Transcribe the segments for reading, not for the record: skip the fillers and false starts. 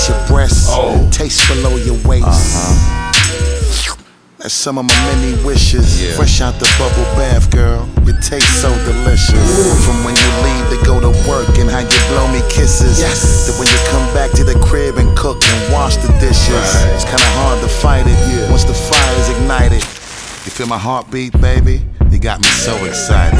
kiss your breasts, taste below your waist. That's some of my many wishes. Fresh out the bubble bath, girl, you taste so delicious. From when you leave to go to work and how you blow me kisses, to when you come back to the crib and cook and wash the dishes. It's kinda hard to fight it once the fire's ignited. You feel my heartbeat, baby? You got me so excited.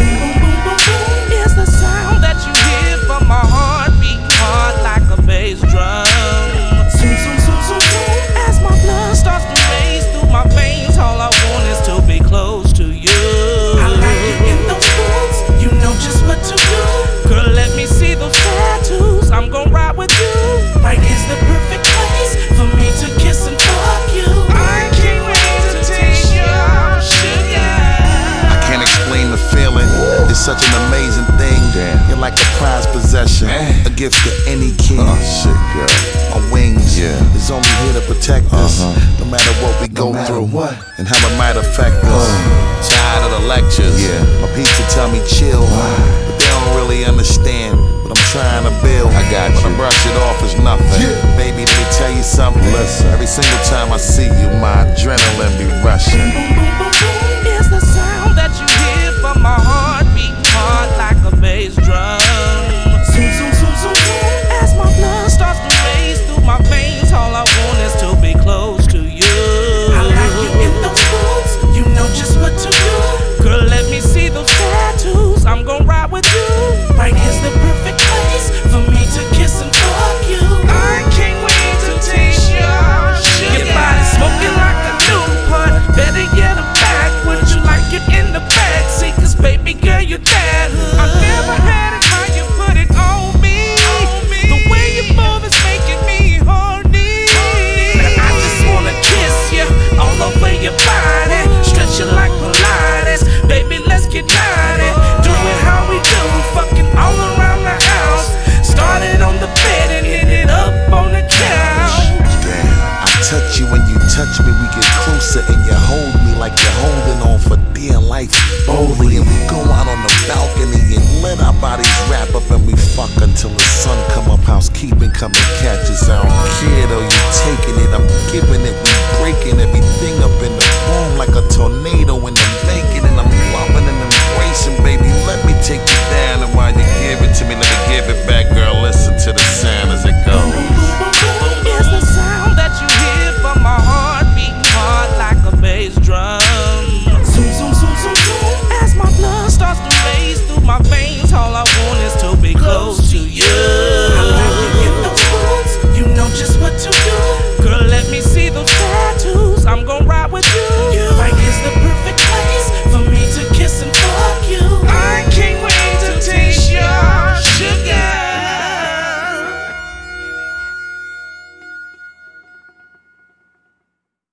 It's the sound that you hear from my heartbeat, hard like a bass drum. Zoom, zoom, zoom, zoom, zoom. As my blood starts to race through my veins, all I want is to be close to you. I like you in those boots, you know just what to do. Girl, let me see those tattoos, I'm gon' ride with you. Right here's the perfect place for me to kiss and fuck you. I can't wait to taste your sugar. I can't explain the feeling, it's such an amazing thing. You're like a prized possession, a gift to any king. Shit, girl. My wings is only here to protect us, no matter what we go through and how it might affect us. Tired of the lectures, my pizza tell me chill, but they don't really understand what I'm trying to build. I got When you. I brush it off, it's nothing. Baby, let me tell you something. Listen. Every single time I see you, my adrenaline be rushing. It's the sound that you hear from my heartbeat, hard like a bass drum. Zoom, zoom, zoom, zoom, zoom. As my blood starts to race through my veins, all I want is to be close to you. I like you in those boots, you know just what to do. Girl, let me see those tattoos, I'm gon' ride with you. Right here's the perfect place for me to kiss and fuck you. I can't wait to taste your sugar. Your body smoking like a Newport, better get a back. Would you like it in the backseat? Cause baby girl, you're that hood. I never had it how you put it on me. The way you move is making me horny. I just wanna kiss you all over your body, stretch you like Pilates. Baby, let's get naughty, do it how we do, fucking all around the house. Started on the bed and hit it up on the couch. I touch you when you touch me, we get closer and you hold me like you're holding on for dear life boldly. And we go out on the balcony and let our bodies wrap up and we fuck until the sun come up. Housekeeping come and catch us. I don't care though, you taking it, I'm giving it, we breaking everything up in the room like a tornado in the